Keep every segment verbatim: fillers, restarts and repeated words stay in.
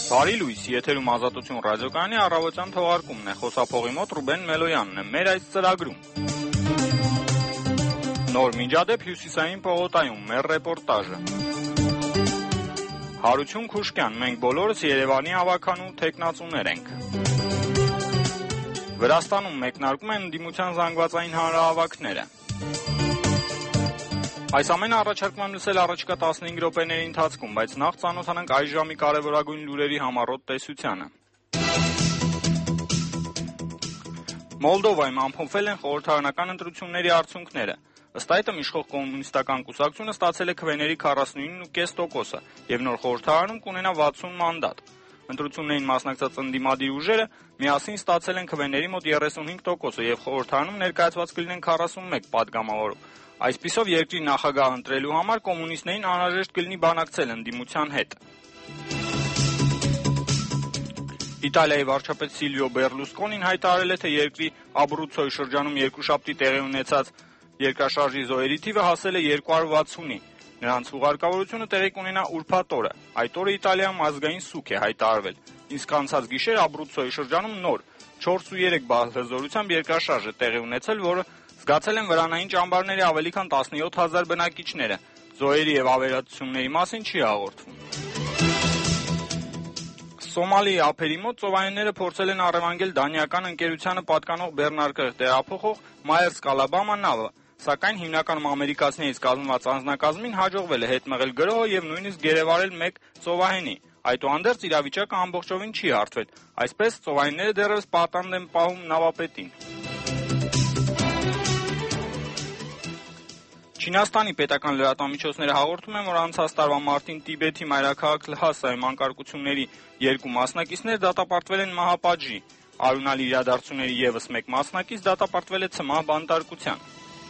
Բարի լույս, եթերում Ազատություն ռադիոկայանի առավոտյան թողարկումն է, խոսափողի մոտ Ռուբեն Մելոյանն է, մեր այս ծրագրում։ Նոր միջադեպ Հյուսիսային պողոտայում, մեր ռեպորտաժը։ Հարություն Քուշկյան, մենք բոլորս Երևանի ավագանու թեկնածուներ ենք։ Վրաստանում մեկնարկում են ընդդիմության զանգվածային հանրահավաքները։ Այս ամենը առաջարկում եմ լսել առաջիկա տասնհինգ րոպեների ընթացքում, բայց նախ ծանոթանանք այս ժամի կարևորագույն լուրերի համառոտ տեսությանը։ Մոլդովայում ամփոփվել են խորհրդարանական ընտրությունների արդյունքները։ Ըստ այդմ իշխող կոմունիստական կուսակցությունը ստացել է քվեների քառասունինը կես տոկոսը եւ նոր խորհրդարանում կունենա վաթսուն մանդատ։ Ընտրություններին մասնակցած ընդդիմադիր ուժերը միասին ստացել են քվեների մոտ երեսունհինգ տոկոսը եւ խորհրդարանում ներկայացված կլինեն քառասունմեկ պատգամավորով։ Այսպիսով երկրի նախագահ ընտրելու համար կոմունիստներին անհրաժեշտ կլինի բանակցել ընդդիմության հետ։ Իտալիայի վարչապետ Սիլվիո Բերլուսկոնին հայտարարել է, թե երկրի Աբրուցոյի շրջանում երկուշաբթի տեղի ունեցած երկրաշարժի զոհերի թիվը հասել է երկու հարյուր վաթսունի։ Նրանց ուղարկավորությունը տեղի կունենա ուրբաթ օրը։ Այդ օրը Իտալիայում ազգային սուգ է հայտարարվել։ Իսկ անցած գիշեր Աբրուցոյի շրջանում նոր չորս ու երեք բալ հզորությամբ երկրաշարժ է տեղի ունեցել, որը զգացել են վրանային ճամբարների ավելի քան տասնյոթ հազար բնակիչները։ Զոհերի եւ ավերածությունների մասին չի հաղորդվում։ Սոմալիի ափերի մոտ ծովայինները փորձել են առևանգել դանիական ընկերությանը պատկանող բեռնարկղ տեղափոխող Myers Alabama նավը, սակայն հիմնականում ամերիկացիներից կազմված անձնակազմին հաջողվել է հետ մղել գրոհը եւ նույնիսկ գերեվարել մեկ ծովահենի։ Այդուհանդերձ իրավիճակը ամբողջովին չի հարթվել, այսպես ծովայինները դեռևս պատանդ են պահում նավապետին։ Չինաստանի պետական լրատվամիջոցները հաղորդում են, որ անցած տարվա մարտին Տիբեթի մայրաքաղաք Լհասայում անկարգությունների երկու մասնակիցներ դատապարտվել են մահապատժի։ Արյունալի իրադարձությունների ևս մեկ մասնակից դատապարտվել է ցմահ բանտարկության։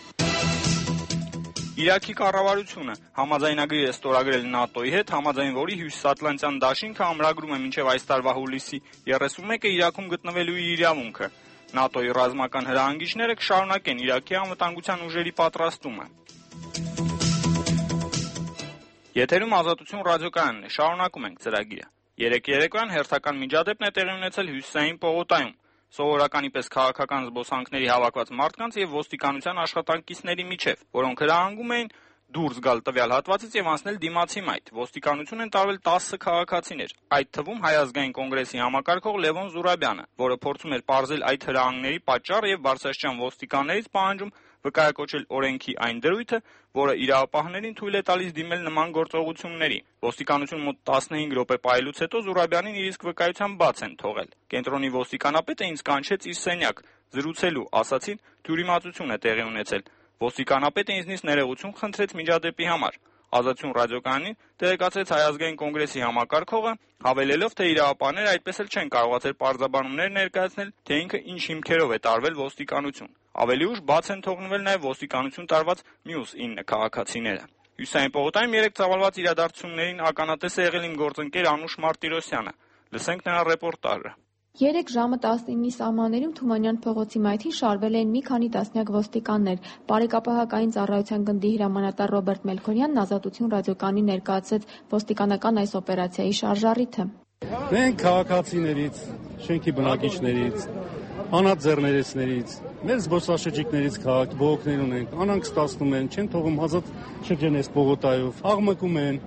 Իրաքի կառավարությունը համաձայնագրի է ստորագրել ՆԱՏՕ-ի հետ, համաձայն որի Հյուսիսատլանտյան դաշինքը ամրագրում է մինչև այս տարվա հուլիսի երեսունմեկը Իրաքում գտնվելու իր իրավունքը։ ՆԱՏՕ-ի ռազմական հրահանգիչները կշարունակեն Իրաքի անվտանգության ուժերի պատրաստումը։ Եթերում Ազատություն ռադիոկայանն է, շարունակում ենք ծրագիրը։ Երեկ երեկոյան հերթական միջադեպն է տեղի ունեցել Հյուսիսային պողոտայում։ Սովորականի պես քաղաքական զբոսանքների հավաքված մարդկանց եւ ոստիկանության աշխատանքիցների միջև, որոնք հրահանգում էին դուրս գալ տվյալ հատվածից եւ անցնել դիմացի մայթ։ Ոստիկանություն են տարվել տասը քաղաքացիներ, այդ թվում Հայ ազգային կոնգրեսի համակարգող Լևոն Զուրաբյանը, որը փորձում էր պարզել այդ հրահանգների պատճառը եւ բարձրաստիճան ոստիկաններից պահանջում վկայակոչել օրենքի այն դրույթը, որը իրավապահներին թույլ է տալիս դիմել նման գործողությունների։ Ոստիկանություն մոտ տասնհինգ րոպե պահելուց հետո Զուրաբյանին իր իսկ վկայությամբ բաց են թողել։ Կենտրոնի ոստիկանապետը ինձ կանչեց իր սենյակ զրուցելու, ասացին, թյուրիմացություն է տեղի ունեցել։ Ոստիկանապետը ինձնից ներողություն խնդրեց միջադեպի համար։ Ազատություն ռադիոկայանին տեղեկացրեց Հայ ազգային կոնգրեսի համակարգողը, հավելելով, թե իրավապահները այդպես էլ չեն կարողացել պարզաբանումներ ներկայացնել, թե ինքը ինչ հիմքերով է տարվել ոստիկանություն։ Ավելի ուշ բաց են թողնվել նաև ոստիկանություն տարված մյուս ինը քաղաքացիները։ Հյուսիսային պողոտայում երեք ծավալված իրադարձություններին ականատես է եղել իմ գործընկեր Անուշ Մարտիրոսյանը։ Լսենք նրա ռեպորտաժը։ Երեկ ժամը տասնինի սահմաններում Թումանյան փողոցի մայթին շարվել էին մի քանի տասնյակ ոստիկաններ։ Բարեկապահական ծառայության գնդի հրամանատար Ռոբերտ Մելքորյանն Ազատություն ռադիոկայանի ներկայացրեց ոստիկանական այս օպերացիայի շարժառիթը։ Մենք քաղաքացիներից, շենքի բնակիչներից, անհատ ձեռներեցներից, մեր զբոսաշրջիկներից քաղաք բողոքներ ունենք, անանք ստացնում են, չեն թողում ազատ շրջեն այս պողոտայով, աղմկում են։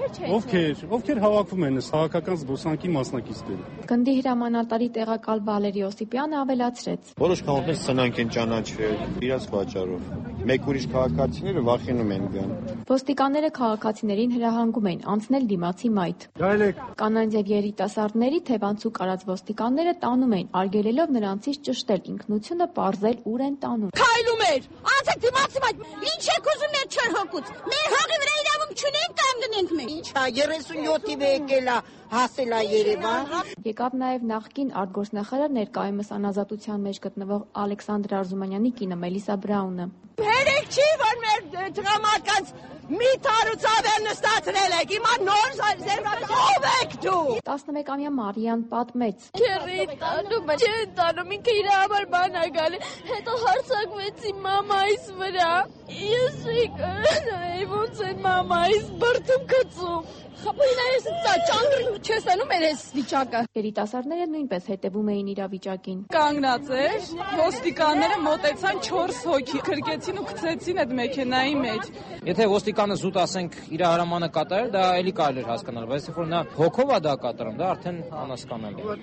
Ովքեր, ովքեր հավաքվում են քաղաքական զբոսանքի մասնակիցները։ Գնդի հրամանատարի տեղակալ Վալերի Օսիպյանը ավելացրեց. Որոշ կանոններ սնանկ են ճանաչվել իրաց պատճառով։ Մեկ ուրիշ քաղաքացիները վախենում են գան։ Ոստիկանները քաղաքացիներին հրահանգում են անցնել դիմացի մայթ։ Գայլեք։ Կանանց եւ երիտասարդների թևանցուկ արած ոստիկանները տանում են, արգելելով նրանցից ճշտել ինքնությունը, պարզել ուր են տանում։ Քայլում էր, անցեք դիմացի մայթ։ Ինչ եք ուզում մեր չոր հոգուց։ Մեր հողի վրա իրավունք չունենք կամ դնենք մենք։ Ինչա երեսունյոթի եկելա հասել է Երևան։ Եկավ նաև նախկին արտգործնախարար ներկայումս անազատության մեջ գտնվող Ալեքսանդր Արզումանյանի կինը Մելիսա Բրաունը։ Հերեք չի, որ մեր տղամարդկանց մի թարուցավեր նստացրել եք, հիմա նոր զերվակաց ով եք դու։ տասնմեկամյա Մարիան պատմեց. Քերի տանում, չեն տանում, ինքը իր համար բան ա գալի, հետո հարցակվեցի մամայիս վրա։ Ես եկա, ոնց են մամայիս բրդում գծում։ խփույրներս ծա ճանգր չես անում երես վիճակը։ Երիտասարդները նույնպես հետևում էին իրավիճակին։ Կանգնած էր, ոստիկանները մոտեցան չորս հոգի, քրկեցին ու գցեցին այդ մեքենայի մեջ։ Եթե ոստիկանը զուտ ասենք իր հրամանը կատարել, դա էլի կարելի էր հասկանալ, բայց երբ որ նա հոգով է դա կատարում, դա արդեն անհասկանալի է։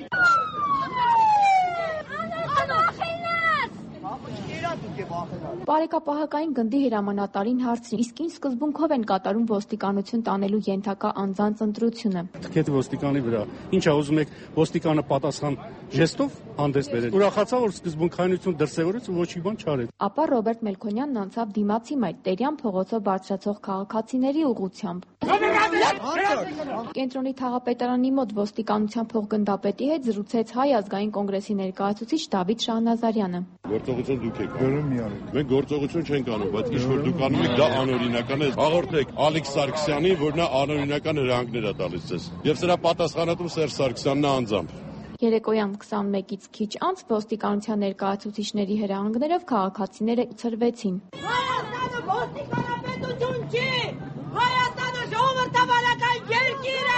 Բարեկապահակային գնդի հրամանատարին հարցրին, իսկ ինչ սկզբունքով են կատարում ոստիկանություն տանելու ենթակա անձանց ընտրությունը։ Թքեթ ոստիկանի վրա։ Ինչա ուզում եք ոստիկանը պատասխան ժեստով հանդես բերել։ Ուրախացա, որ սկզբունքայնություն դրսևորեց ու ոչ մի բան չարեց։ Ապա Ռոբերտ Մելքոնյանն անցավ դիմացի մայթ Տերյան փողոցով բարձրացող քաղաքացիների ուղղությամբ։ Կենտրոնի թաղապետարանի մոտ ոստիկանության փոխգնդապետի հետ զրուցեց Հայ ազգային կոնգրեսի ներկայացուցիչ Դավիթ Շահնազարյանը։ Գործողություն դուք եք անում։ Մենք գործողություն չենք անում, բայց ինչ որ դուք անում եք, դա անօրինական է։ Հաղորդեք Ալեքս Սարգսյանին, որ նա անօրինական հրահանգներ է տալիս ձեզ։ Եվ սրա պատասխանատու Սերժ Սարգսյանն է անձամբ։ Երեկոյան քսանմեկից քիչ անց ոստիկանության ներկայացուցիչների հրահանգներով քաղաքացիները ցրվեցին։ Հայաստանը ոստիկանապետություն չի, Հայաստանը ժողովրդավարական երկիր է։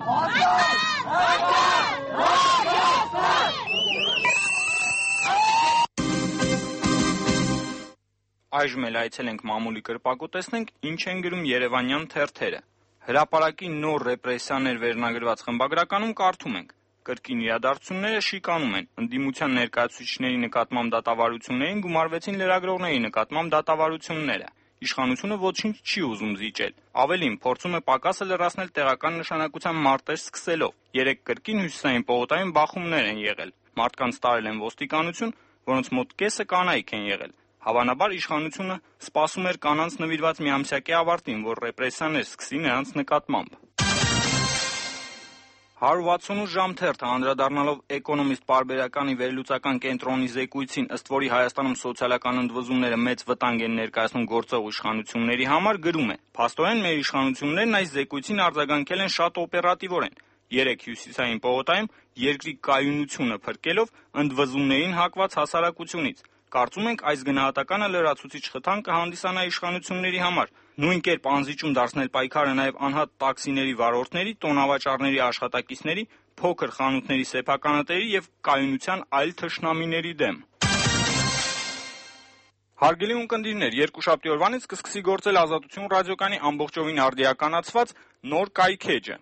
Այժմ էլ այցել ենք մամուլի կրպակու տեսնենք ինչ են գրում երևանյան թերթերը։ Հրապարակի նոր ռեպրեսիաներ վերնագրված խմբագրականում կարդում ենք. կրկին իրադարձությունները շիկանում են, ընդդիմության ներկայացուցիչների նկատմամբ դատավարություններին գումարվեցին լրագրողների նկատմամբ դատավարությունները։ Իշխանությունը ոչինչ չի ուզում զիջել։ Ավելին, փորձում է պակասը լրացնել տեղական նշանակության մարտեր սկսելով։ Երեք կրկին Հյուսիսային պողոտայում բախումներ են եղել։ Մարդկանց տարել են ոստիկանություն, որոնց մոտ կեսը կանայք են եղել։ Հավանաբար իշխանությունը սպասում էր կանանց նվիրված միամսյակի ավարտին, որ ռեպրեսիաներ սկսի նրանց նկատմամբ։ հարյուր վաթսունութ ժամ թերթը անդրադառնալով Էկոնոմիստ պարբերականի վերլուծական կենտրոնի զեկույցին, ըստ որի Հայաստանում սոցիալական ընդվզումները մեծ վտանգ են ներկայացնում գործող իշխանությունների համար, գրում է. փաստորեն մեր իշխանություններն այս զեկույցին արձագանքել են շատ օպերատիվորեն։ Երեք Հյուսիսային պողոտայում երկրի կայունությունը փրկելով ընդվզումներին հակված հասարակությունից։ Կարծում ենք այս գնահատականը լրացուցիչ խթան կհանդիսանա իշխանությունների համար։ Նույն կերպ անզիջում դարձնել պայքարը նաև անհատ տաքսիների վարորդների, տոնավաճառների աշխատակիցների, փոքր խանութների սեփականատերի եւ կայունության այլ թշնամիների դեմ։ Հարգելի ունկնդիրներ, երկուշաբթի օրվանից կսկսի գործել Ազատություն ռադիոկայանի ամբողջովին արդիականացված նոր կայքեջը։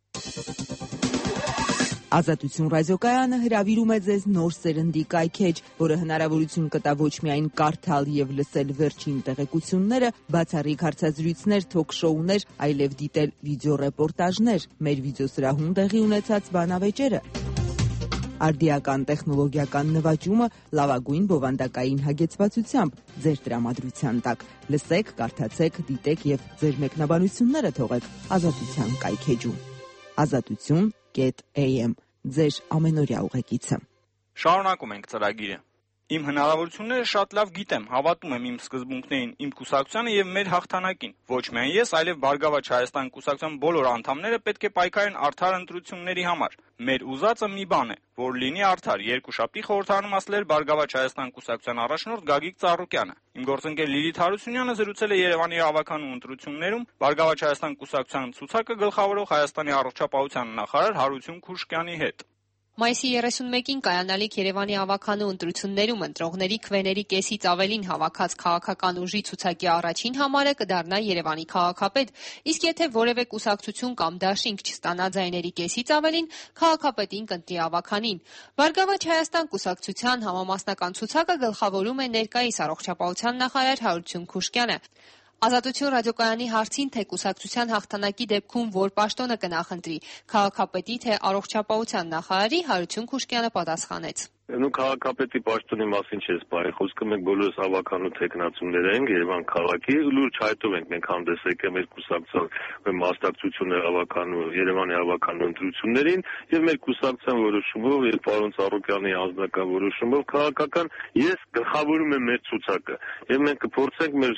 Ազատություն ռադիոկայանը հրավիրում է ձեզ նոր սերնդի կայքեջ, որը հնարավորություն կտա ոչ միայն կարդալ եւ լսել վերջին տեղեկությունները, բացառիկ հարցազրույցներ, թոք-շոուներ, այլև դիտել վիդեոռեպորտաժներ, մեր վիդեոսրահում տեղի ունեցած բանավեճերը, արդիական տեխնոլոգիական նվաճումը լավագույն բովանդակային հագեցվածությամբ ձեր տրամադրության տակ։ Լսեք, կարդացեք, դիտեք եւ ձեր մեկնաբանությունները թողեք Ազատության կայքեջում։ Ազատություն .am ձեր ամենօրյա ուղեկիցը։ Շարունակում ենք ծրագիրը։ Իմ հնարավորությունները շատ լավ գիտեմ, հավատում եմ իմ սկզբունքներին, իմ կուսակցությանը եւ մեր հաղթանակին։ Ոչ միայն ես, այլև Բարգավաճ Հայաստան կուսակցության բոլոր անդամները պետք է պայքարեն արդար ընտրությունների համար։ Մեր ուզածը մի բան է, որ լինի արդար։ Երկուշաբթի խորհրդարանում ասել էր Բարգավաճ Հայաստան կուսակցության առաջնորդ Գագիկ Ծառուկյանը։ Իմ գործընկեր Լիլիթ Հարությունյանը զրուցել է Երևանի ավականու ընտրություններում Բարգավաճ Հայաստան կուսակցության ցուցակը գլխավորող Հայաստանի առողջապահության նախարար Հարություն Քուշկյանի հետ։ Մայիսի երեսունմեկին կայանալիք Երևանի ավականու ընտրություններում ընտրողների քվեների կեսից ավելին հավաքած քաղաքական ուժի ցուցակի առաջին համարը կդառնա Երևանի քաղաքապետ, իսկ եթե որևէ կուսակցություն կամ դաշինք չստանա ձայների կեսից ավելին, քաղաքապետին կընտրի ավականին։ Բարգավաճ Հայաստան կուսակցության համամասնական ցուցակը գլխավորում է ներկայիս առողջապահության նախարար Հարություն Քուշկյանը։ Ազատություն ռադիոկայանի հարցին, թե կուսակցության հաղթանակի դեպքում որ պաշտոնը կնախընտրի, քաղաքապետի թե առողջապահության նախարարի, Հարություն Քուշկյանը պատասխանեց. Նու քաղաքապետի պաշտոնի մասին չես բարի, խոսքը մենք բոլորս ավականու տեխնացումներ ենք Երևան քաղաքի, լուրջ հայտով ենք մենք հանդես եկել մեր կուսակցության մասնակցությունը ավականու Երևանի ավականու ընտրություններին եւ մեր կուսակցության որոշումով եւ պարոն Ծառուկյանի անձնական որոշումով քաղաքական ես գլխավորում եմ մեր ցուցակը եւ մենք կփորձենք մեր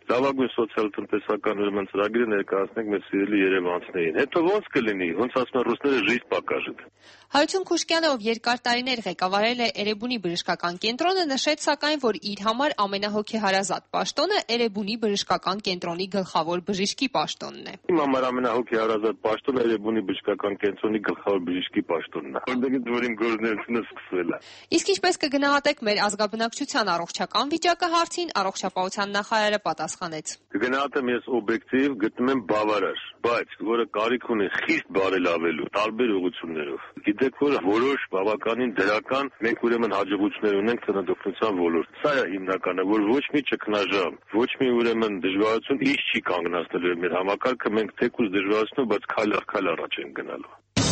լավագույն սոցիալ-տնտեսական ուրեմն ծրագիրը ներկայացնենք մեր սիրելի երևանցիներին։ Հետո ո՞նց կլինի, ոնց ասում են ռուսները ժիտ պակաժիտ։ Հարություն Քուշկյանը, ով երկար տարիներ ղեկավարել է Էրեբունի բժշկական կենտրոնը, նշեց սակայն, որ իր համար ամենահոգեհարազատ պաշտոնը Էրեբունի բժշկական կենտրոնի գլխավոր բժշկի պաշտոնն է։ Իմ համար ամենահոգեհարազատ պաշտոնը Էրեբունի բժշկական կենտրոնի գլխավոր բժշկի պաշտոնն է, որտեղից որ իմ գործունեությունը սկսվել է։ Իսկ ինչպես կգնահատեք մեր ազգաբնակչության առողջական վիճակը հարցին առողջապահության նախարարը պատասխանեց։ Կգնահատեմ ես օբյեկտիվ, գտնում եմ բավարար, բայց որը կարիք ունի խիստ բարելավելու տարբեր ուղղություններով։ Գիտեք, որ որոշ բավականին դրական մենք ուրեմն հաջողություններ ունենք ծննդօգնության ոլորտում։ Սա է հիմնականը, որ ոչ մի ճգնաժամ, ոչ մի ուրեմն դժվարություն ինչ չի կանգնացնելու մեր համակարգը, մենք թեկուզ դժվարությունով, բայց քայլ առ քայլ առաջ ենք գնալու։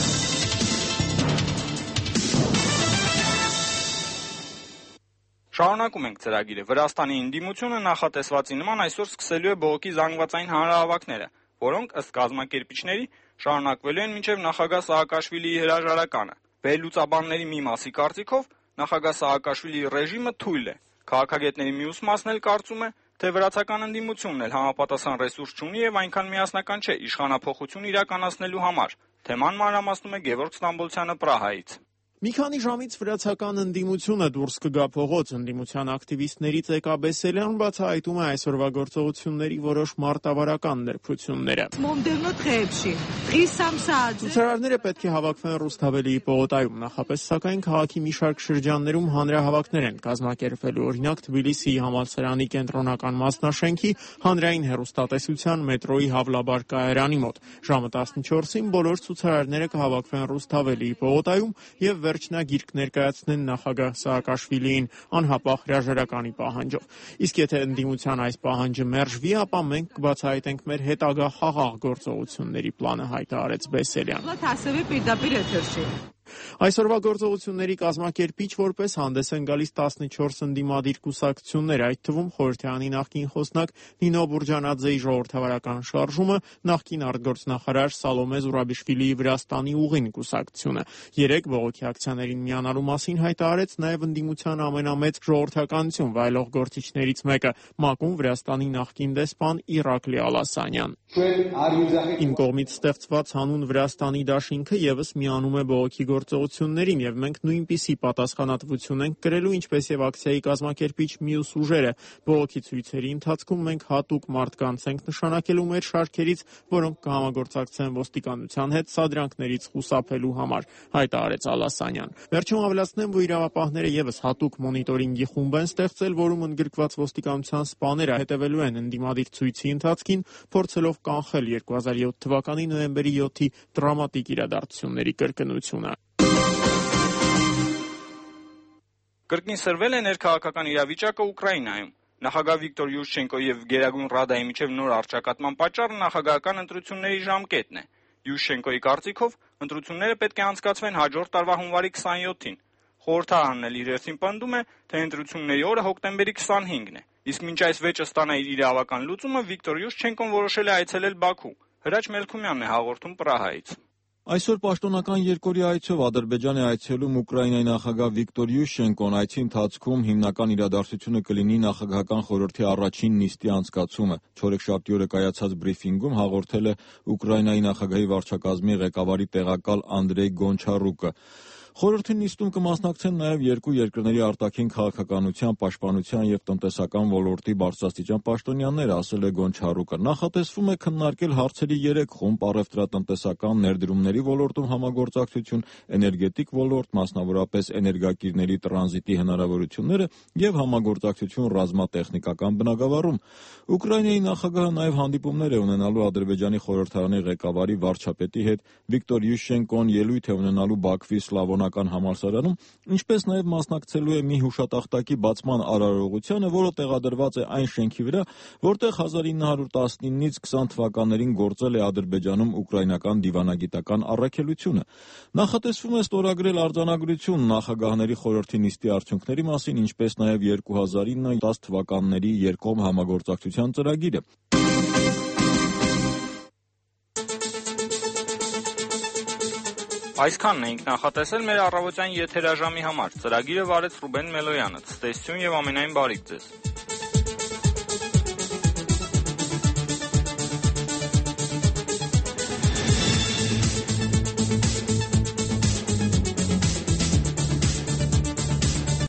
Շարունակում ենք ծրագիրը։ Վրաստանի ընդդիմությունը նախատեսվածի նման այսօր սկսելու է բողոքի զանգվածային հանրահավաքները, որոնք ըստ կազմակերպիչների շարունակվելու են մինչև նախագահ Սաակաշվիլիի հրաժարականը։ Վերլուծաբանների մի մասի կարծիքով նախագահ Սաակաշվիլիի ռեժիմը թույլ է։ Քաղաքագետների մյուս մասն էլ կարծում է, թե վրացական ընդդիմությունն էլ համապատասխան ռեսուրս չունի եւ այնքան միասնական չէ իշխանափոխություն իրականացնելու համար։ Թեման մանրամասնում է Գևորգ Ստամբոլցյանը Պրահայից։ Մի քանի ժամից վրացական ընդդիմությունը դուրս կգա փողոց։ Ընդդիմության ակտիվիստներից Էկա Բեսելյան բացահայտում է այսօրվա գործողությունների որոշ մարտավարական նրբությունները։ Ցուցարարները պետք է հավաքվեն Ռուսթավելիի պողոտայում, նախապես սակայն քաղաքի մի շարք շրջաններում հանրահավաքներ են կազմակերպվելու, օրինակ Թբիլիսիի համալսարանի կենտրոնական մասնաշենքի, հանրային հեռուստատեսության, մետրոյի Հավլաբար կայարանի մոտ։ Ժամը տասնչորսին բոլոր ցուցարարները կհավաքվեն Ռուսթավելիի պողոտայում եւ վերջնագիրք ներկայացնեն նախագահ Սաակաշվիլիին անհապաղ հրաժարականի պահանջով։ Իսկ եթե ընդդիմության այս պահանջը մերժվի, ապա մենք կբացահայտենք մեր հետագա խաղաղ գործողությունների պլանը, հայտարարեց Բեսելյան։ Այսօրվա գործողությունների կազմակերպիչ որպես հանդես են գալիս տասնչորս ընդդիմադիր կուսակցություններ, այդ թվում Խորհրդարանի նախկին խոսնակ Նինո Բուրջանաձեի ժողովրդավարական շարժումը, նախկին արտգործնախարար Սալոմե Զուրաբիշվիլիի Վրաստանի ուղին կուսակցությունը։ Երեք բողոքի ակցիաներին միանալու մասին հայտարարեց նաև ընդդիմության ամենամեծ ժողովրդականություն վայելող գործիչներից մեկը՝ ՄԱԿ-ում Վրաստանի նախկին դեսպան Իրակլի Ալասանյան։ Իմ կողմից ստեղծված հանուն Վրաստանի դաշինքը եւս միանում է բողոքի գործողություններին եւ մենք նույնպիսի պատասխանատվություն ենք կրելու, ինչպես եւ ակցիայի կազմակերպիչ մյուս ուժերը։ Բողոքի ցույցերի ընթացքում մենք հատուկ մարդկանց ենք նշանակելու մեր շարքերից, որոնք կհամագործակցեն ոստիկանության հետ սադրանքներից խուսափելու համար, հայտարարեց Ալասանյան։ Վերջում ավելացնեմ, որ իրավապահները եւս հատուկ մոնիտորինգի խումբ են ստեղծել, որում ընդգրկված ոստիկանության սպաները հետևելու են ընդդիմադիր ցույցի ընթացքին, փորձելով կանխել երկու հազար յոթ թվականի նոյեմբերի յոթի դրամատիկ իրադարձությունների կրկնությունը։ Կրկին սրվել է ներքաղաքական իրավիճակը Ուկրաինայում։ Նախագահ Վիկտոր Յուշչենկոյի եւ Գերագույն Ռադայի միջև նոր առճակատման պատճառը նախագահական ընտրությունների ժամկետն է։ Յուշչենկոյի կարծիքով ընտրությունները պետք է անցկացվեն հաջորդ տարվա հունվարի քսաներկուսին։ Խորհրդարանն էլ իր հերթին պնդում է, թե ընտրությունների օրը հոկտեմբերի քսանհինգն է։ Իսկ մինչ այս վեճը ստանա իր իրավական լուծումը, Վիկտոր Յուշչենկոն որոշել է այցելել Բաքու։ Հրաչ Մելքումյանն է հաղորդում Պրահայից։ Այսօր պաշտոնական երկօրյա այցով Ադրբեջան է այցելում Ուկրաինայի նախագահ Վիկտոր Յուշչենկոն։ Այցի ընթացքում հիմնական իրադարձությունը կլինի նախագահական խորհրդի առաջին նիստի անցկացումը։ Չորեքշաբթի օրը կայացած բրիֆինգում հաղորդել է Ուկրաինայի նախագահի վարչակազմի ղեկավարի տեղակալ Անդրեյ Գոնչարուկը։ Խորհրդի նիստում կմասնակցեն նաև երկու երկրների արտաքին քաղաքականության, պաշտպանության եւ տնտեսական ոլորտի բարձրաստիճան պաշտոնյաներ, ասել է Գոնչարուկը։ Նախատեսվում է քննարկել հարցերի երեք խումբ՝ առևտրատնտեսական, ներդրումների ոլորտում համագործակցություն, էներգետիկ ոլորտ, մասնավորապես էներգակիրների տրանզիտի հնարավորությունները եւ համագործակցություն ռազմատեխնիկական բնագավառում։ Ուկրաինայի նախագահը նաև հանդիպումներ է ունենալու Ադրբեջանի խորհրդարանի ղեկավարի վարչապետի հետ։ Վիկտոր Յուշչենկոն ելույթ է ունենալու Բաքվի Սլավոնական համալսարանում, ինչպես նաև մասնակցելու է մի հուշատախտակի բացման արարողությանը, որը տեղադրված է այն շենքի վրա, որտեղ հազար ինը հարյուր տասնինից քսան թվականներին գործել է Ադրբեջանում ուկրաինական դիվանագիտական առաքելությունը։ Նախատեսվում է ստորագրել արձանագրություն նախագահների խորհրդի նիստի արդյունքների մասին, ինչպես նաև երկու հազար ինը տասը թվականների երկկողմ համագործակցության ծրագիրը։ Այսքանն էինք նախատեսել մեր առավոտյան եթերաժամի համար։ Ծրագիրը վարեց Ռուբեն Մելոյանը։ Ցտեսություն եւ ամենայն բարիք ձեզ։